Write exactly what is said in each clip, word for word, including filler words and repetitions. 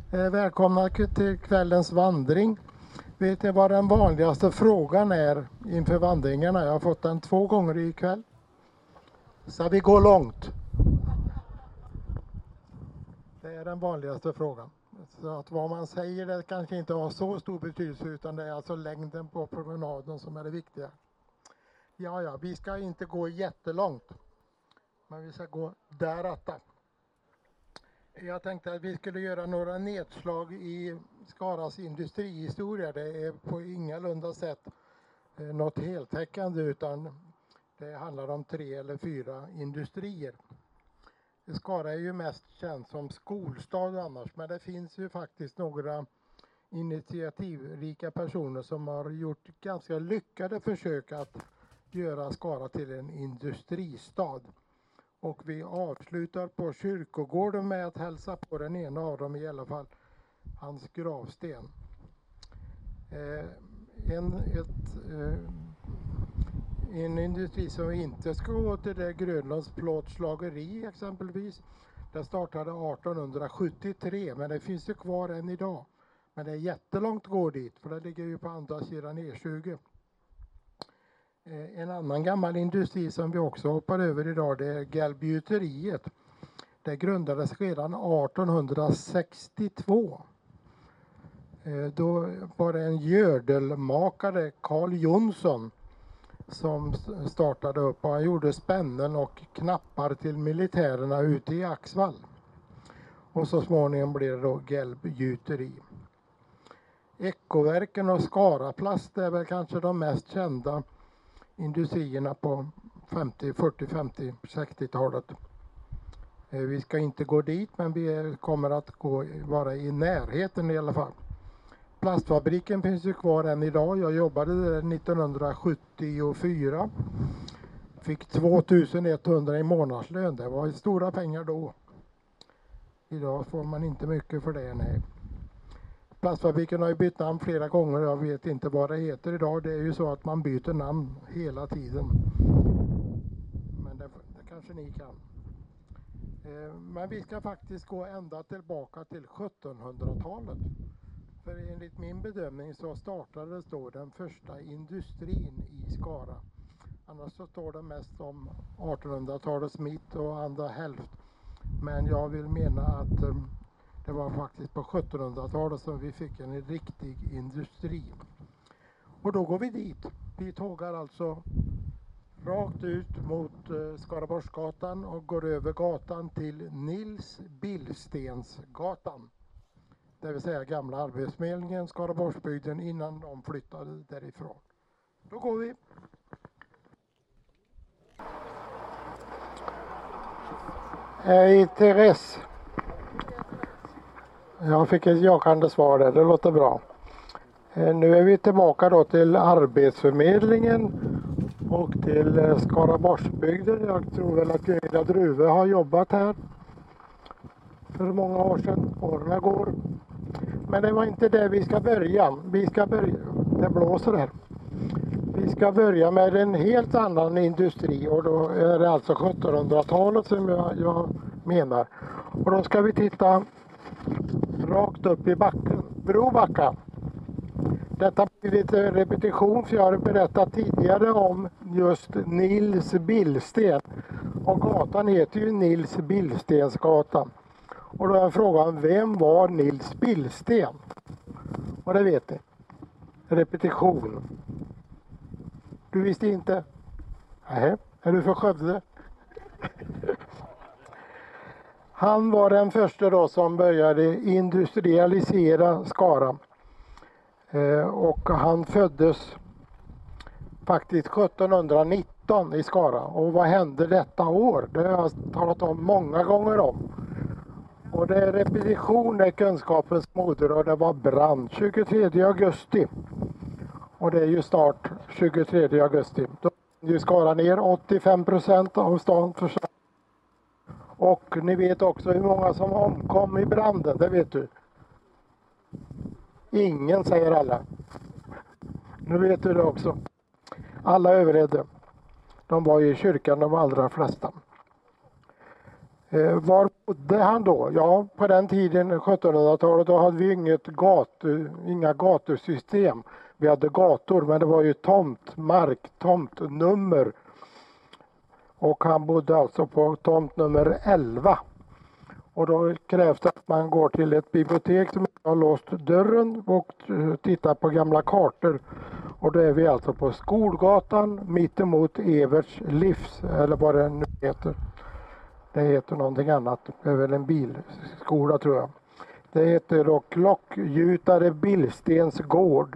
Eh, välkomna till kvällens vandring. Vet ni vad den vanligaste frågan är inför vandringarna? Jag har fått den två gånger ikväll. Ska vi gå långt? Det är den vanligaste frågan. Så att vad man säger det kanske inte har så stor betydelse, utan det är alltså längden på promenaden som är det viktiga. Ja, ja, vi ska inte gå jättelångt, men vi ska gå däratta. Jag tänkte att vi skulle göra några nedslag i Skaras industrihistoria. Det är på ingalunda sätt något heltäckande, utan det handlar om tre eller fyra industrier. Skara är ju mest känt som skolstad annars, men det finns ju faktiskt några initiativrika personer som har gjort ganska lyckade försök att göra Skara till en industristad. Och vi avslutar på kyrkogården med att hälsa på den ena av dem, i alla fall hans gravsten. Eh, en, ett, eh, en industri som inte ska gå till det, Grönlunds plåtslageri exempelvis. Det startade arton sjuttiotre, men det finns ju kvar än idag. Men det är jättelångt att gå dit, för det ligger ju på andra sidan E tjugo. En annan gammal industri som vi också hoppar över idag, det är Gällbygjuteriet. Det grundades redan arton sextiotvå. Då var det en gördelmakare, Carl Jonsson, som startade upp, och han gjorde spännen och knappar till militärerna ute i Axvall. Och så småningom blev det då Gällbygjuteri. Ekoverken och Skaraplast är väl kanske de mest kända industrierna på femtio, fyrtio, femtio, sextiotalet. Vi ska inte gå dit, men vi kommer att gå, vara i närheten i alla fall. Plastfabriken finns ju kvar än idag. Jag jobbade där nittonhundrasjuttiofyra. Fick tvåtusen etthundra i månadslön. Det var stora pengar då. Idag får man inte mycket för det, nej. Plastfabriken har ju bytt namn flera gånger. Jag vet inte vad det heter idag. Det är ju så att man byter namn hela tiden. Men det, det kanske ni kan. Eh, men vi ska faktiskt gå ända tillbaka till sjuttonhundratalet. För enligt min bedömning så startades då den första industrin i Skara. Annars så står det mest om artonhundratalets mitt och andra hälft. Men jag vill mena att eh, det var faktiskt på sjuttonhundratalet som vi fick en riktig industri. Och då går vi dit. Vi tågar alltså rakt ut mot eh, Skaraborgsgatan och går över gatan till Nils Billstensgatan. Det vill säga gamla arbetsförmedlingen, Skaraborgsbygden, innan de flyttade därifrån. Då går vi. Hej Therese. Jag fick ett jakande svar där, det låter bra. Nu är vi tillbaka då till arbetsförmedlingen och till Skaraborgsbygden. Jag tror väl att Gunilla Druve har jobbat här för många år sedan. Åren går. Men det var inte det vi ska börja. Vi ska börja, det blåser här. Vi ska börja med en helt annan industri, och då är det alltså sjuttonhundratalet som jag, jag menar. Och då ska vi titta rakt upp i backen, Brobacka. Detta blir lite repetition, för jag har berättat tidigare om just Nils Billsten. Och gatan heter ju Nils Billstensgatan. Och då är frågan, vem var Nils Billsten? Och det vet ni. Repetition. Du visste inte? Nej, är du för Skövde? Han var den första då som började industrialisera Skara. Eh, och han föddes faktiskt sjuttonhundranitton i Skara. Och vad hände detta år? Det har jag talat om många gånger om. Och det är repetition, det är kunskapens moder, och det var brand tjugotredje augusti. Och det är ju snart tjugotredje augusti. Då ju Skara ner åttiofem procent av stan försvann. Och ni vet också hur många som omkom i branden, det vet du. Ingen, säger alla. Nu vet du det också. Alla överlevde. De var i kyrkan, de allra flesta. Eh, var bodde han då? Ja, på den tiden, sjuttonhundratalet, då hade vi inget gatu, inga gatusystem. Vi hade gator, men det var ju tomtmark, tomtnummer. Och han bodde alltså på tomt nummer elva. Och då krävs det att man går till ett bibliotek som har låst dörren och tittar på gamla kartor. Och då är vi alltså på Skolgatan mitt emot Everts livs, eller vad det nu heter. Det heter någonting annat, det är väl en bilskola tror jag. Det heter då Klockgjutare Billstens gård.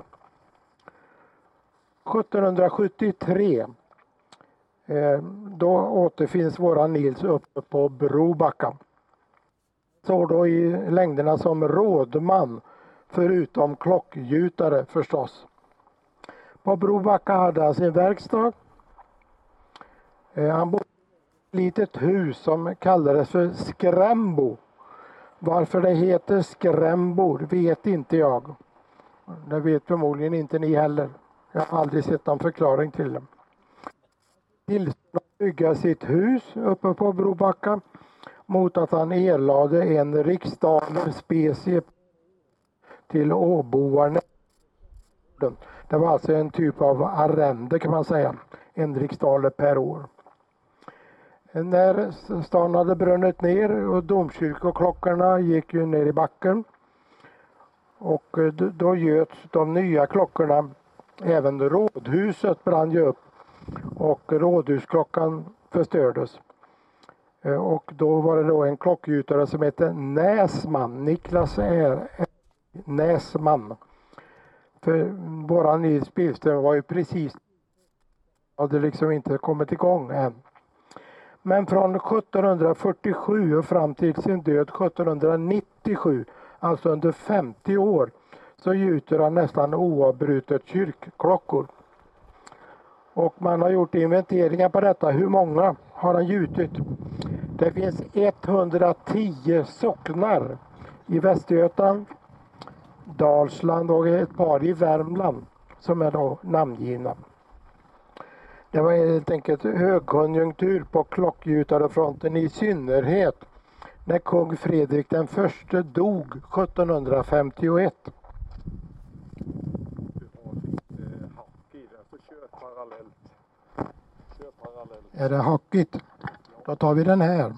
sjuttonhundrasjuttiotre eh, då återfinns våran Nils uppe på Brobacka. Så då i längderna som rådman, förutom klockgjutare förstås. På Brobacka hade han sin verkstad. Eh, han bodde i ett litet hus som kallades för Skrämbo. Varför det heter Skrämbo vet inte jag. Det vet förmodligen inte ni heller. Jag har aldrig sett någon förklaring till det. Tillstånd att bygga sitt hus uppe på Brobacka mot att han erlade en riksdaler specie till åboarna. Det var alltså en typ av arrende kan man säga. En riksdaler per år. När stan hade brunnit ner och domkyrkoklockorna gick ju ner i backen. Och då göts de nya klockorna. Även rådhuset brann ju upp. Och rådhusklockan förstördes. Och då var det då en klockgjutare som hette Näsman. Niklas är Näsman. För våran Nils Billsten var ju precis, hade liksom inte kommit igång än. Men från sjuttonhundrafyrtiosju och fram till sin död sjuttonhundranittiosju, alltså under femtio år, så gjuter han nästan oavbrutet kyrkklockor. Och man har gjort inventeringar på detta. Hur många har han gjutit? Det finns etthundratio socknar i Västergötland, Dalsland och ett par i Värmland som är då namngivna. Det var helt enkelt högkonjunktur på klockgjutarefronten i synnerhet när kung Fredrik den förste dog sjuttonhundrafemtioett. Är det hackigt? Då tar vi den här.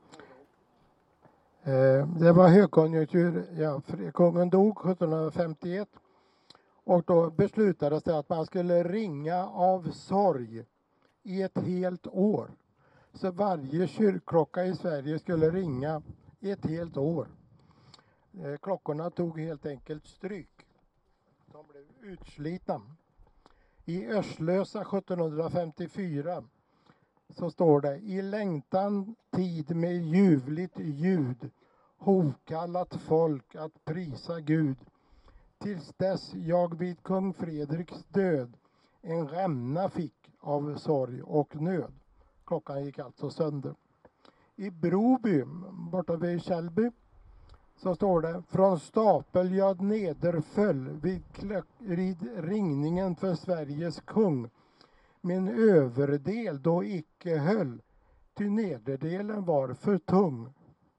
Det var högkonjunktur, ja, kungen dog sjuttonhundrafemtioett och då beslutades det att man skulle ringa av sorg i ett helt år. Så varje kyrkklocka i Sverige skulle ringa i ett helt år. Klockorna tog helt enkelt stryk. De blev utslitna. I Örslösa sjuttonhundrafemtiofyra så står det: i längtan tid med ljuvligt ljud hovkallat folk att prisa Gud. Tills dess jag vid kung Fredriks död en rämna fick av sorg och nöd. Klockan gick alltså sönder. I Broby, borta vid Källby, så står det: från stapel jag nederföll vid, vid ringningen för Sveriges kung. Min överdel då icke höll, ty nederdelen var för tung.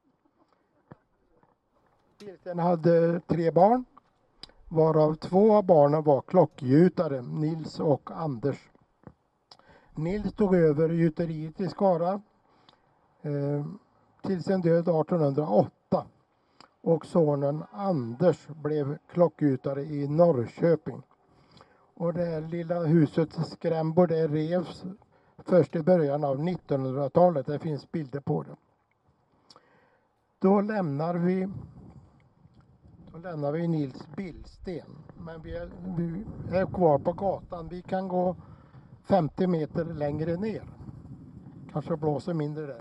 Billsten hade tre barn, varav två av barnen var klockgjutare, Nils och Anders. Nils tog över gjuteriet i Skara eh, till sin död artonhundraåtta. Och sonen Anders blev klockgjutare i Norrköping. Och det här lilla huset Skrämbo, det revs först i början av nittonhundratalet. Det finns bilder på det. Då lämnar vi, då lämnar vi Nils Billsten. Men vi är, vi är kvar på gatan. Vi kan gå femtio meter längre ner. Kanske blåser mindre där.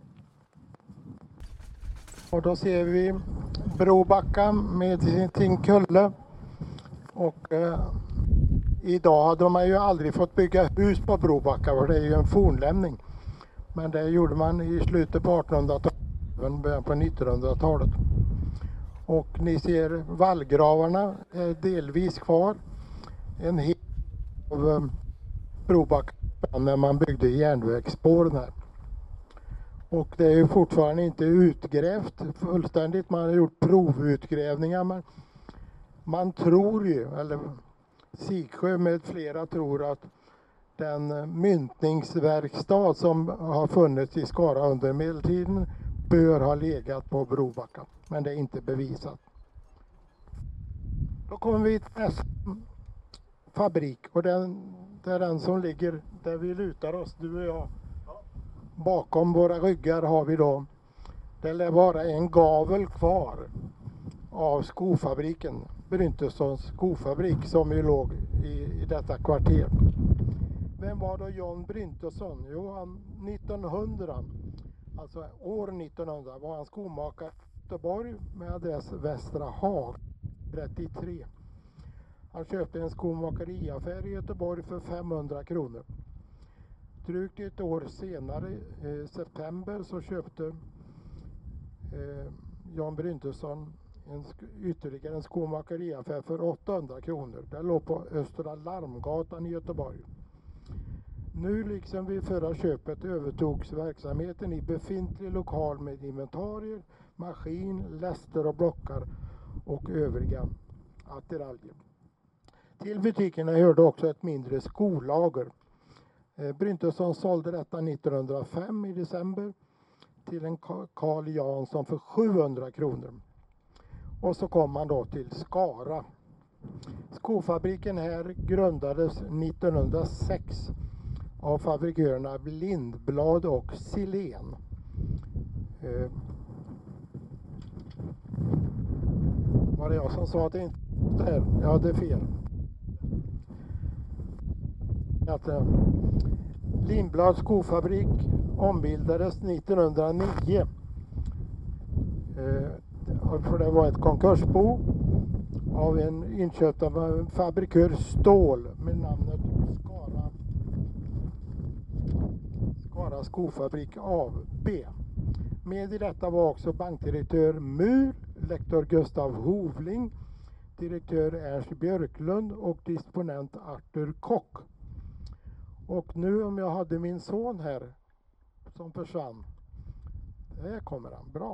Och då ser vi Brobacka med sin kulle. Och eh, idag hade man ju aldrig fått bygga hus på Brobacka, för det är ju en fornlämning. Men det gjorde man i slutet på artonhundratalet, även början på nittonhundratalet. Och ni ser vallgravarna är delvis kvar. En hel av Brobacka när man byggde järnvägsspåren här. Och det är ju fortfarande inte utgrävt fullständigt. Man har gjort provutgrävningar. Men man tror ju, eller Siksjö med flera tror att den myntningsverkstad som har funnits i Skara under medeltiden bör ha legat på Brobacka. Men det är inte bevisat. Då kommer vi till nästa fabrik och den, det är den som ligger där vi lutar oss, du och jag. Bakom våra ryggar har vi då, det lär vara en gavel kvar av skofabriken, Bryntessons skofabrik som ju låg i, i detta kvarter. Vem var då John Bryntesson? Jo, han nittonhundra, alltså år nittonhundra, var han skomakare i Göteborg med adress Västra Hag trettiotre. Han köpte en skomakeriaffär i Göteborg för femhundra kronor. Drygt ett år senare, i september, så köpte eh, John Bryntesson en, ytterligare en skomakeriaffär för åttahundra kronor. Det låg på Östra Larmgatan i Göteborg. Nu liksom vid förra köpet övertogs verksamheten i befintlig lokal med inventarier, maskin, läster och blockar och övriga attiraljer. Till butikerna hörde också ett mindre skolager. Bryntesson sålde detta nittonhundrafem i december till en Carl Jansson för sjuhundra kronor. Och så kom man då till Skara. Skofabriken här grundades nittonhundrasex av fabrikörerna Lindblad och Silén. Eh, var det jag som sa att det inte är? Ja, det är fel. Att, eh, Lindblads skofabrik ombildades nittonhundranio. Eh, för det var ett konkursbo av en inköpt av en fabrikör Stål med namnet Skara, Skara skofabrik A B. Med i detta var också bankdirektör Mur, lektor Gustav Hovling, direktör Ernst Björklund och disponent Arthur Kock. Och nu om jag hade min son här som försvann. Där kommer han, bra.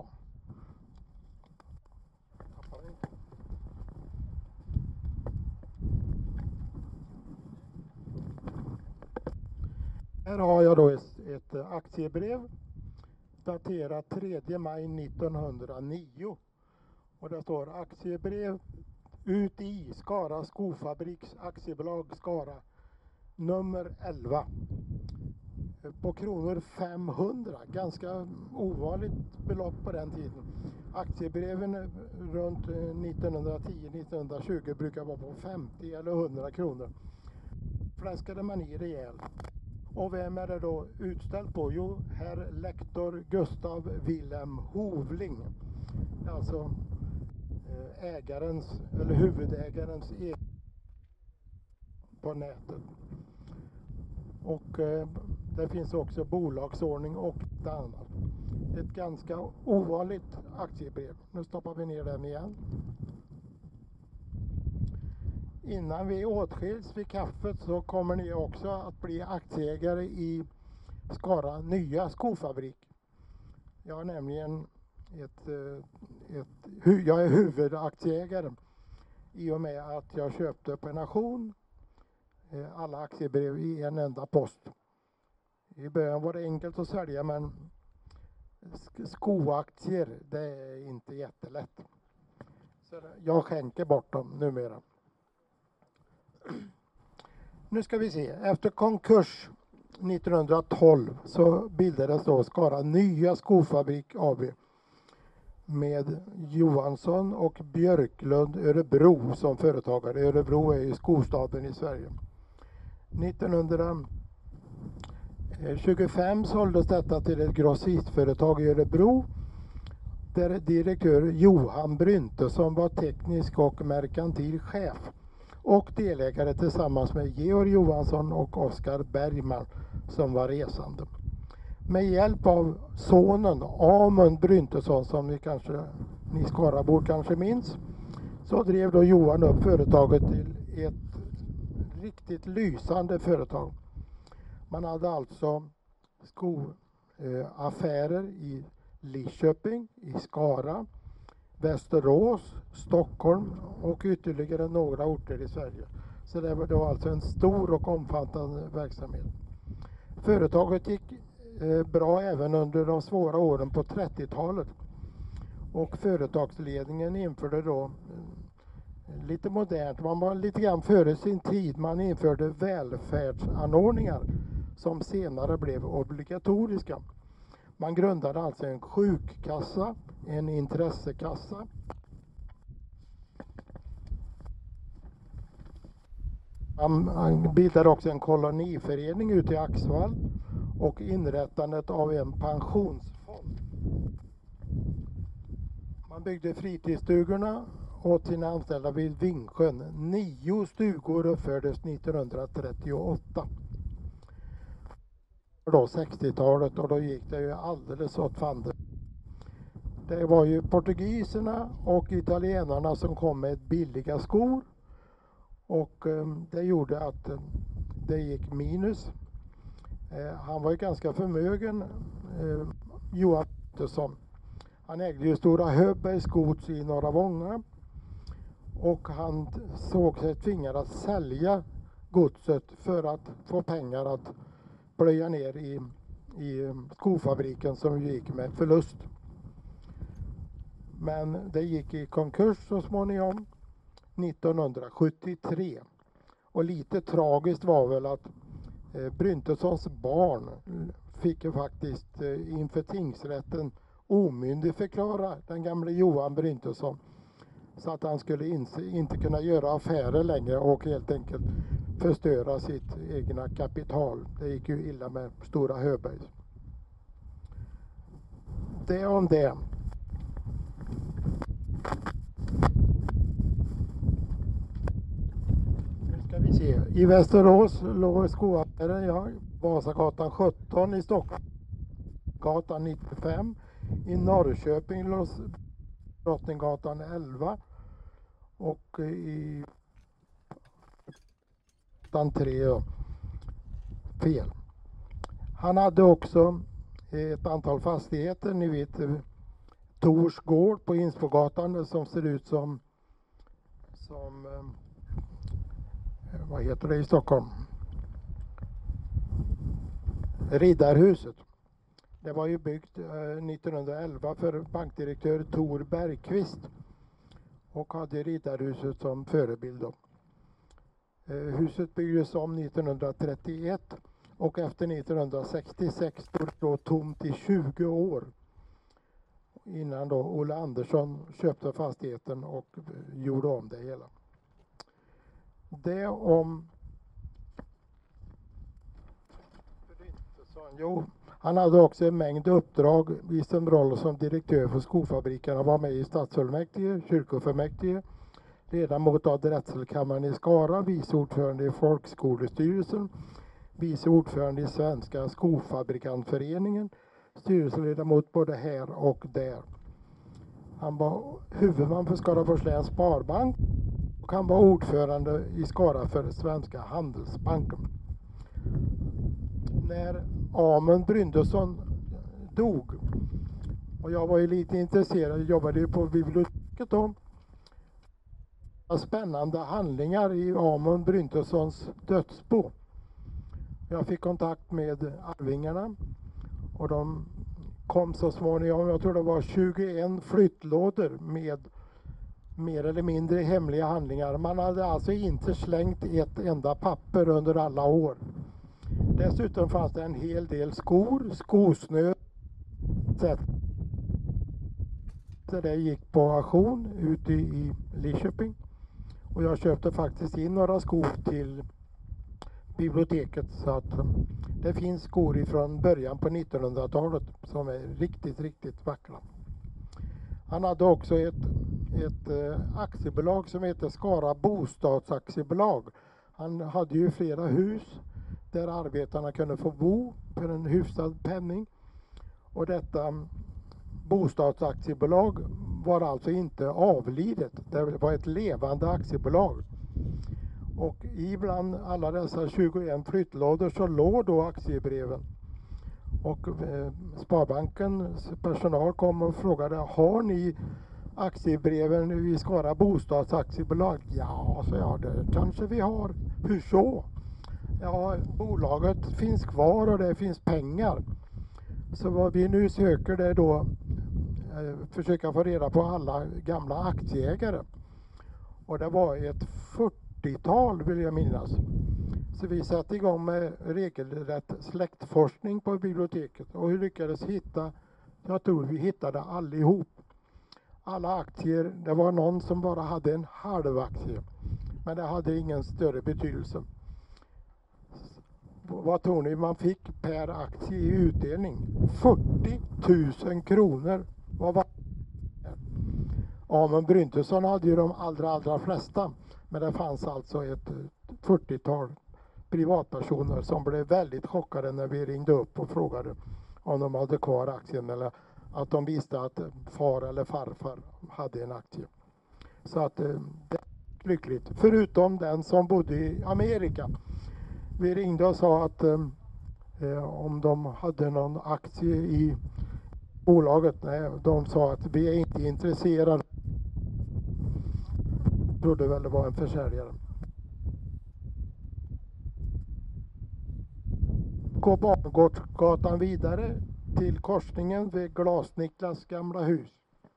Här har jag då ett, ett aktiebrev daterat tredje maj nittonhundranio. Och det står aktiebrev ut i Skara Skofabriks aktiebolag Skara nummer elva. På kronor femhundra, ganska ovanligt belopp på den tiden. Aktiebreven runt nittonhundratio nittonhundratjugo brukar vara på femtio eller hundra kronor. Fläskade man i rejält. Och vem är det då utställt på? Jo, herr lektor Gustav Wilhelm Hovling. Alltså ägarens, eller huvudägarens egen på nätet. Och eh, det finns också bolagsordning och ett annat. Ett ganska ovanligt aktiebrev. Nu stoppar vi ner den igen. Innan vi åtskiljs vid kaffet så kommer ni också att bli aktieägare i Skara nya skofabrik. Jag är nämligen ett, ett, jag är huvudaktieägare i och med att jag köpte på en auktion alla aktiebrev i en enda post. I början var det enkelt att sälja, men skoaktier, det är inte jättelätt. Så jag skänker bort dem numera. Nu ska vi se, efter konkurs nittonhundratolv så bildades då Skara nya skofabrik A B med Johansson och Björklund Örebro som företagare. Örebro är ju skostaden i Sverige. nittonhundratjugofem såldes detta till ett grossistföretag i Örebro där direktör Johan Bryntesson var teknisk och merkantil chef och delägare tillsammans med Georg Johansson och Oskar Bergman som var resande. Med hjälp av sonen Amund Bryntesson, som ni kanske ni Skarabor kanske minns, så drev då Johan upp företaget till ett riktigt lysande företag. Man hade alltså sko, eh, affärer i Lidköping, i Skara, Västerås, Stockholm och ytterligare några orter i Sverige. Så det var, det var alltså en stor och omfattande verksamhet. Företaget gick eh, bra även under de svåra åren på trettiotalet. Och företagsledningen införde då eh, lite modernt, man var lite grann före sin tid, man införde välfärdsanordningar som senare blev obligatoriska. Man grundade alltså en sjukkassa, en intressekassa. Man bildade också en koloniförening ute i Axvall och inrättandet av en pensionsfond. Man byggde fritidsstugorna åt sina anställda vid Vingsjön. Nio stugor uppfördes nittonhundratrettioåtta. Då sextiotalet, och då gick det ju alldeles åt fanders. Det var ju portugiserna och italienarna som kom med billiga skor, och eh, det gjorde att eh, det gick minus. Eh, han var ju ganska förmögen, eh, Johan Pettersson. Han ägde ju Stora Höbergs gods i Norra Vånga, och han såg sig tvingad att sälja godset för att få pengar att plöja ner i, i skofabriken som gick med förlust. Men det gick i konkurs så småningom nittonhundrasjuttiotre. Och lite tragiskt var väl att eh, Bryntessons barn fick ju faktiskt eh, inför tingsrätten omyndigförklara den gamle Johan Bryntesson, så att han skulle inse, inte kunna göra affärer längre och helt enkelt förstöra sitt egna kapital. Det gick ju illa med Stora Höbergs. Det om det. Nu ska vi se. I Västerås låg skoaffären, ja, Vasagatan sjutton, i Stockholm gatan nittiofem, i Norrköping låg Drottninggatan elva, och i gatan tre, fel. Han hade också ett antal fastigheter, ni vet Tors gård på Insbogatan som ser ut som som vad heter det i Stockholm? Riddarhuset. Det var ju byggt nittonhundraelva för bankdirektör Tor Bergqvist och hade Riddarhuset som förebild då. Huset byggdes om nittonhundratrettioett och efter nittonhundrasextiosex stod det då tomt i tjugo år innan då Olle Andersson köpte fastigheten och gjorde om det hela. Det om Jo, han hade också en mängd uppdrag i sin roll som direktör för skofabriken. Han var med i stadsfullmäktige, kyrkofullmäktige, ledamot av drätselkammaren i Skara, vice ordförande i folkskolestyrelsen, vice ordförande i Svenska skofabrikantföreningen, styrelseledamot både här och där. Han var huvudman för Skaraborgs läns sparbank och han var ordförande i Skara för Svenska handelsbanken. När Amund Bryndesson dog, och jag var ju lite intresserad, jag jobbade ju på biblioteket då, spännande handlingar i Amund Bryndessons dödsbo. Jag fick kontakt med arvingarna och de kom så småningom, jag tror det var tjugoen flyttlådor med mer eller mindre hemliga handlingar. Man hade alltså inte slängt ett enda papper under alla år. Dessutom fanns det en hel del skor, skosnö. Så det gick på auktion ute i Lidköping. Och jag köpte faktiskt in några skor till biblioteket, så att det finns skor ifrån början på nittonhundratalet som är riktigt, riktigt vackra. Han hade också ett, ett eh, aktiebolag som heter Skara Bostadsaktiebolag. Han hade ju flera hus där arbetarna kunde få bo för en hyfsad penning. Och detta bostadsaktiebolag var alltså inte avlidet. Det var ett levande aktiebolag. Och ibland alla dessa tjugoen flyttlådor så låg då aktiebreven. Och eh, Sparbankens personal kom och frågade, har ni aktiebreven i Skara bostadsaktiebolag? Ja, så jag, det kanske vi har. Hur så? Ja, bolaget finns kvar och det finns pengar. Så vad vi nu söker det är då eh, försöka få reda på alla gamla aktieägare. Och det var ett fyrtiotal vill jag minnas. Så vi satte igång med regelrätt släktforskning på biblioteket och vi lyckades hitta, jag tror vi hittade allihop. Alla aktier, det var någon som bara hade en halv aktie. Men det hade ingen större betydelse. Vad tror ni man fick per aktie i utdelning? fyrtio tusen kronor. Vad var det? Ja, men Bryntesson hade ju de allra, allra flesta. Men det fanns alltså ett fyrtiotal privatpersoner som blev väldigt chockade när vi ringde upp och frågade om de hade kvar aktien eller att de visste att far eller farfar hade en aktie. Så att det är lyckligt. Förutom den som bodde i Amerika. Vi ringde och sa att eh, om de hade någon aktie i bolaget. Nej, de sa att vi är inte intresserade. Jag trodde väl det var en försäljare. Gå Bangårdsgatan vidare till korsningen vid Glas-Niklas gamla hus.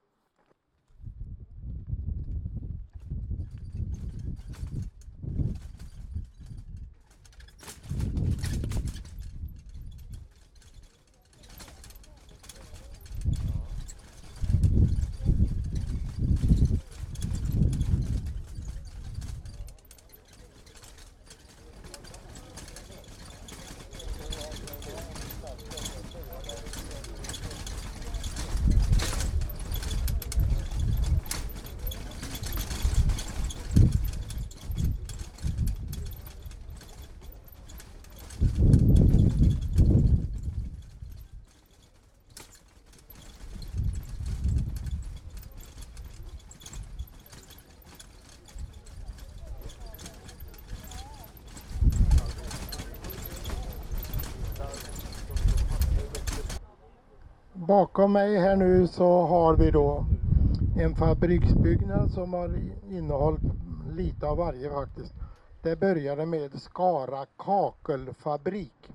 Bakom mig här nu så har vi då en fabriksbyggnad som har innehållit lite av varje faktiskt. Det började med Skara kakelfabrik.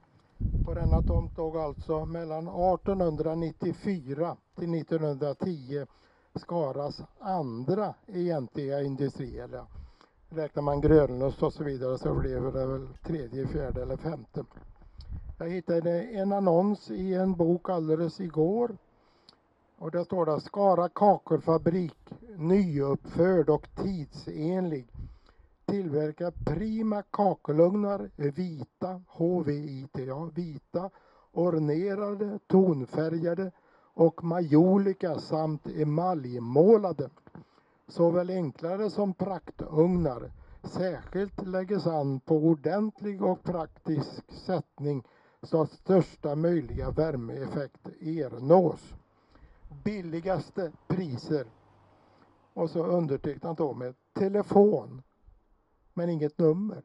På denna tomt låg alltså mellan arton nittiofyra till nittonhundratio Skaras andra egentliga industri. Eller räknar man Grönlust och så vidare så blev det väl tredje, fjärde eller femte. Jag hittade en annons i en bok alldeles igår. Och där står det Skara kakelfabrik, nyuppförd och tidsenlig. Tillverkar prima kakelugnar, vita, H V I T A, vita, ornerade, tonfärgade och majolika samt emaljmålade. Såväl enklare som praktugnar. Särskilt lägges an på ordentlig och praktisk sättning så att största möjliga värmeeffekt ernås. Billigaste priser. Och så undertecknat då med telefon. Men inget nummer.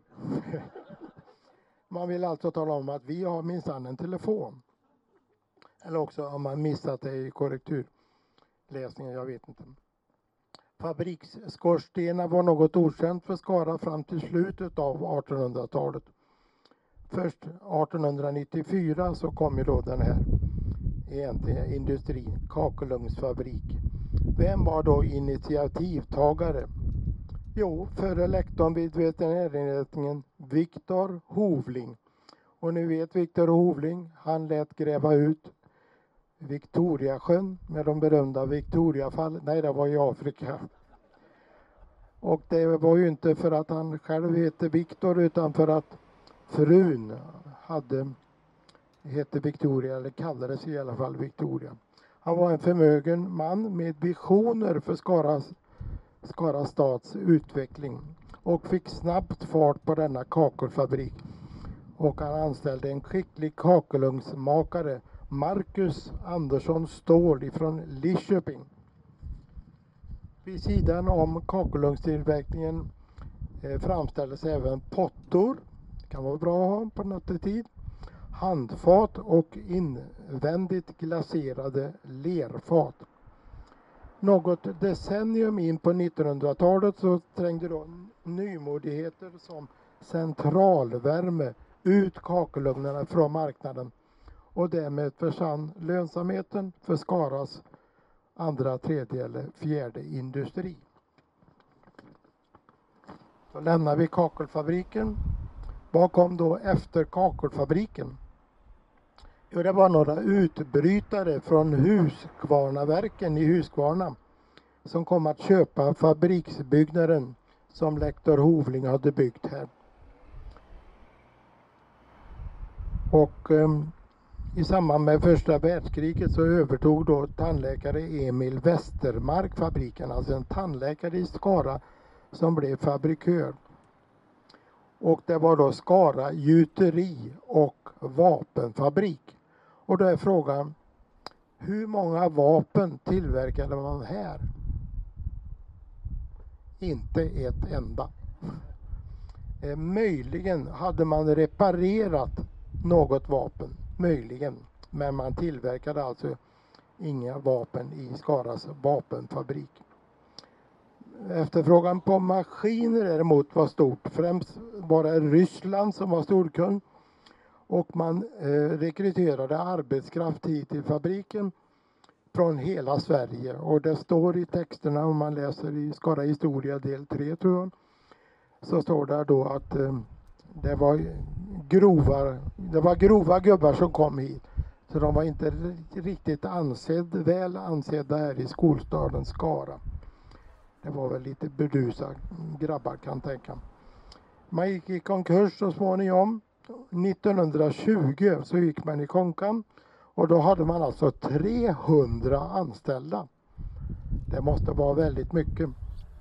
Man vill alltså tala om att vi har minsann en telefon. Eller också har man missat det i korrekturläsningen, jag vet inte. Fabriksskorstenar var något okänt för Skara fram till slutet av artonhundratalet. Först arton nittiofyra så kom ju då den här egentligen industrin, kakelugnsfabrik. Vem var då initiativtagare? Jo, förre lektorn vid veterinärinrättningen Viktor Hovling. Och nu vet Viktor Hovling, han lät gräva ut Victoriasjön med de berömda Victoriafall. Nej, det var i Afrika. Och det var ju inte för att han själv hette Viktor utan för att frun hade, hette Victoria, eller kallades i alla fall Victoria. Han var en förmögen man med visioner för Skaras, Skara stads utveckling och fick snabbt fart på denna kakelfabrik. Och han anställde en skicklig kakelugnsmakare, Marcus Andersson Ståhl ifrån Lidköping. Vid sidan om kakelugnsstillverkningen eh, framställdes även pottor. Det kan vara bra att ha på nattetid. handfat och invändigt glaserade lerfat. Något decennium in på nittonhundratalet så trängde då nymodigheter som centralvärme ut kakelugnarna från marknaden och därmed försvann lönsamheten för Skaras andra, tredje eller fjärde industri. Så lämnar vi kakelfabriken. Vad kom då efter kakelfabriken? Jo, det var några utbrytare från Huskvarnaverken i Huskvarna som kom att köpa fabriksbyggnaden som lektor Hovling hade byggt här. Och eh, i samband med första världskriget så övertog då tandläkare Emil Westermark fabriken, alltså en tandläkare i Skara som blev fabrikör. Och det var då Skara gjuteri och vapenfabrik. Och då är frågan, hur många vapen tillverkade man här? Inte ett enda. Eh, möjligen hade man reparerat något vapen, möjligen. Men man tillverkade alltså inga vapen i Skaras vapenfabrik. Efterfrågan på maskiner däremot var stort. Främst var det Ryssland som var storkund. Och man eh, rekryterade arbetskraft hit till fabriken från hela Sverige. Och det står i texterna, om man läser i Skara historia del tre tror jag, så står det då att eh, det var grova, det var grova gubbar som kom hit. Så de var inte riktigt ansedd, väl ansedda här i skolstaden Skara. Det var väl lite bedusa grabbar kan tänka. Man gick i konkurs så småningom. nittonhundratjugo så gick man i konkan och då hade man alltså trehundra anställda. Det måste vara väldigt mycket.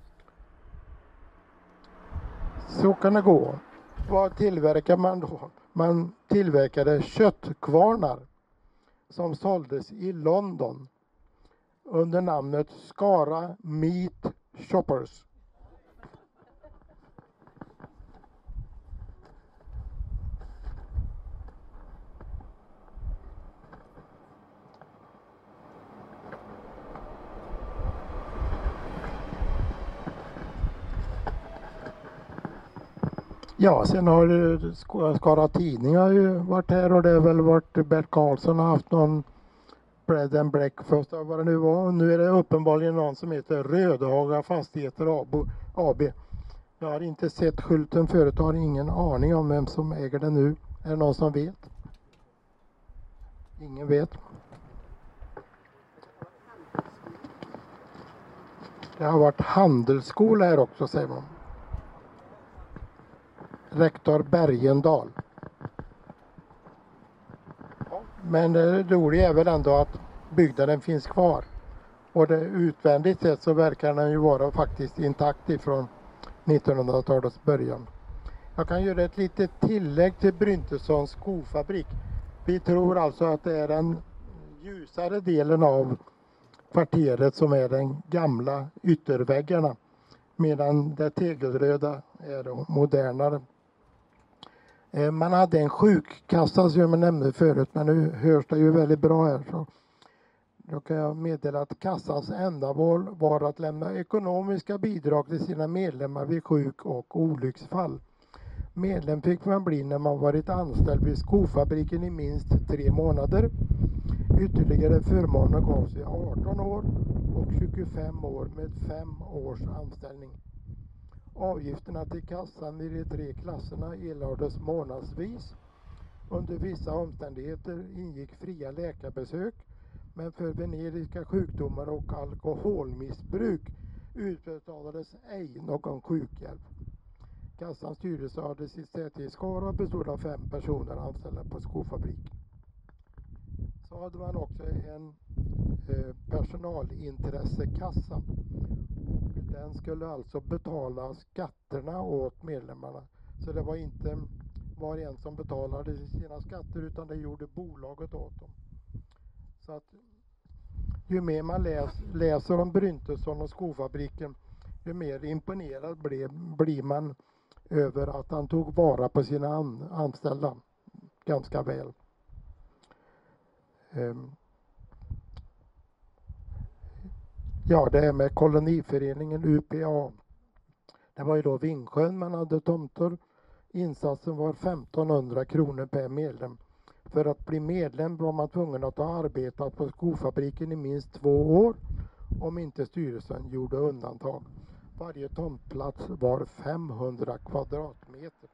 Så kan det gå. Vad tillverkar man då? Man tillverkade köttkvarnar som såldes i London under namnet Skara Meat Shoppers. Ja, sen har det Skara Tidningar ju varit här och det har väl varit Bert Karlsson har haft någon bread and breakfast och vad det nu var. Nu är det uppenbarligen någon som heter Rödhaga Fastigheter A B. Jag har inte sett skylten förut och har ingen aning om vem som äger den nu. Är det någon som vet? Ingen vet. Det har varit handelsskola här också, säger man. Rektor Bergendal. Men det roliga är väl ändå att byggnaden finns kvar. Och det utvändigt sett så verkar den ju vara faktiskt intakt ifrån nittonhundratalets början. Jag kan göra ett litet tillägg till Bryntessons skofabrik. Vi tror alltså att det är den ljusare delen av kvarteret som är den gamla ytterväggarna. Medan det tegelröda är då modernare. Man hade en sjukkassa som jag nämnde förut, men nu hörs det ju väldigt bra här. Så då kan jag meddela att kassans ändamål var att lämna ekonomiska bidrag till sina medlemmar vid sjuk- och olycksfall. Medlem fick man bli när man varit anställd vid skofabriken i minst tre månader. Ytterligare förmåner gavs i arton år och tjugofem år med fem års anställning. Avgifterna till kassan i de tre klasserna erlades månadsvis. Under vissa omständigheter ingick fria läkarbesök, men för veneriska sjukdomar och alkoholmissbruk utbetalades ej någon sjukhjälp. Kassans styrelse hade sitt säte i Skara och bestod av fem personer anställda på skofabrik. Så hade man också en eh, personalintressekassa. Och den skulle alltså betala skatterna åt medlemmarna. Så det var inte var en som betalade sina skatter utan det gjorde bolaget åt dem. Så att ju mer man läs, läser om Bryntesson och skofabriken, ju mer imponerad blev, blir man över att han tog vara på sina an, anställda ganska väl. Um, ja, det här med koloniföreningen U P A. Det var ju då Vingsjön man hade tomter. Insatsen var femtonhundra kronor per medlem. För att bli medlem var man tvungen att ha arbetat på skofabriken i minst två år om inte styrelsen gjorde undantag. Varje tomtplats var femhundra kvadratmeter.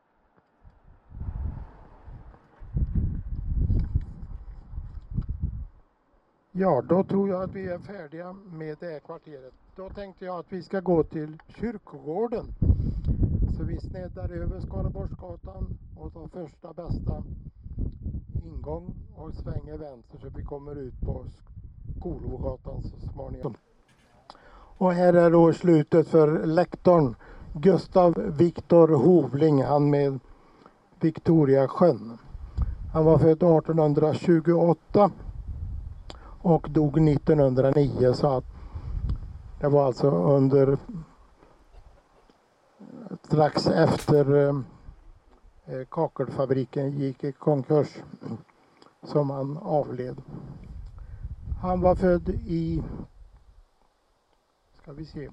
Ja, då tror jag att vi är färdiga med det här kvarteret. Då tänkte jag att vi ska gå till kyrkogården. Så vi sneddar över Skaraborgsgatan och tar första bästa ingång och svänger vänster så vi kommer ut på Skologatan så småningom. Och här är då slutet för lektorn Gustav Viktor Hovling, han med Victoria sjön. Han var född arton tjugoåtta och dog nittonhundranio, så att det var alltså under strax efter eh, kakelfabriken gick i konkurs som han avled. Han var född i, ska vi se,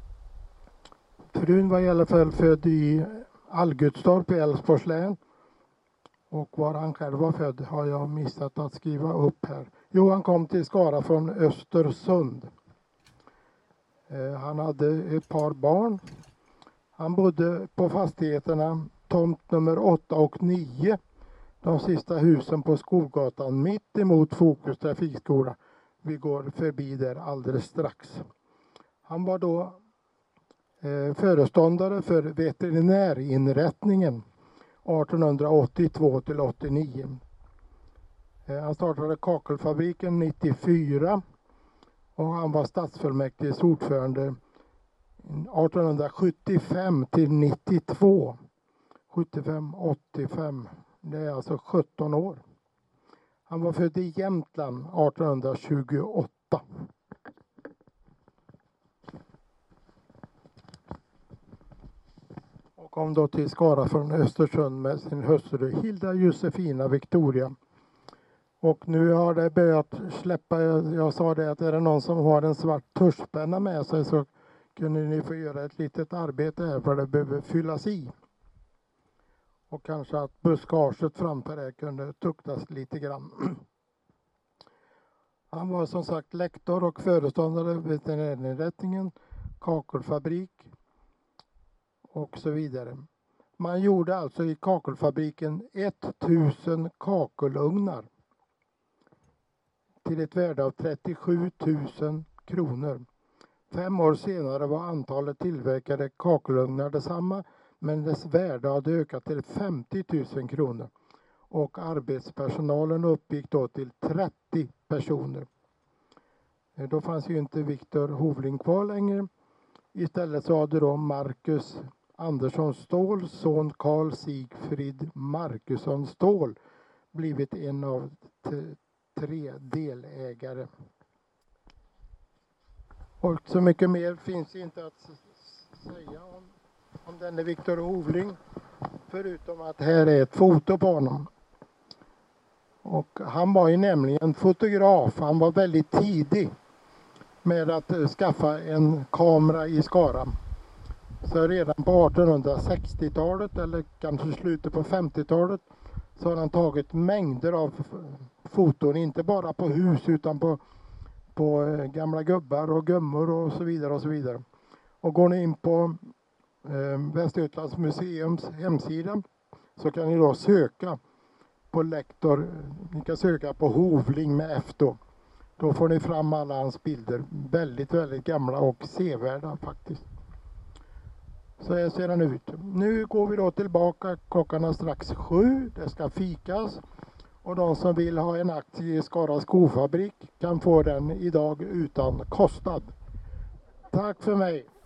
frun var i alla fall född i Algutstorp i Älvsborgs län. Och var han själv var född har jag missat att skriva upp här. Jo, han kom till Skara från Östersund. Eh, han hade ett par barn. Han bodde på fastigheterna tomt nummer åtta och nio. De sista husen på Skolgatan mitt emot Fokus trafikskola. Vi går förbi där alldeles strax. Han var då eh, föreståndare för veterinärinrättningen arton åttiotvå till åttionio. Eh, han startade kakelfabriken nittiofyra och han var stadsfullmäktiges ordförande arton sjuttiofem till nittiotvå. sjuttiofem åttiofem, det är alltså sjutton år. Han var född i Jämtland arton tjugoåtta. Och kom då till Skara från Östersund med sin hustru Hilda Josefina Victoria. Och nu har det börjat släppa, jag, jag sa det att är det någon som har en svart tuschpenna med sig så kunde ni få göra ett litet arbete här för det behöver fyllas i. Och kanske att buskaget framför det kunde tuktas lite grann. Han var som sagt lektor och föreståndare vid veterinärinrättningen, kakelfabrik och så vidare. Man gjorde alltså i kakelfabriken tusen kakelugnar till ett värde av trettiosju tusen kronor. Fem år senare var antalet tillverkade kakelugnar detsamma, men dess värde hade ökat till femtio tusen kronor. Och arbetspersonalen uppgick då till trettio personer. Då fanns ju inte Viktor Hovling kvar längre. Istället så hade då Marcus Andersson Ståhl, son Carl Sigfrid Markusson Ståhl, blivit en av tre delägare. Och så mycket mer finns inte att säga om, om denne Viktor Hovling. Förutom att här är ett foto på honom. Och han var ju nämligen fotograf. Han var väldigt tidig med att skaffa en kamera i Skara. Så redan på artonhundrasextiotalet eller kanske slutet på femtiotalet så har han tagit mängder av foton. Inte bara på hus utan på, på gamla gubbar och gummor och så vidare och så vidare. Och går ni in på eh, Västergötlands museums hemsida så kan ni då söka på lektor. Ni kan söka på Hovling med F då. Då får ni fram alla hans bilder. Väldigt, väldigt gamla och sevärda faktiskt. Så här ser den ut. Nu går vi då tillbaka. Klockan är strax sju. Det ska fikas. Och de som vill ha en aktie i Skara skofabrik kan få den idag utan kostnad. Tack för mig.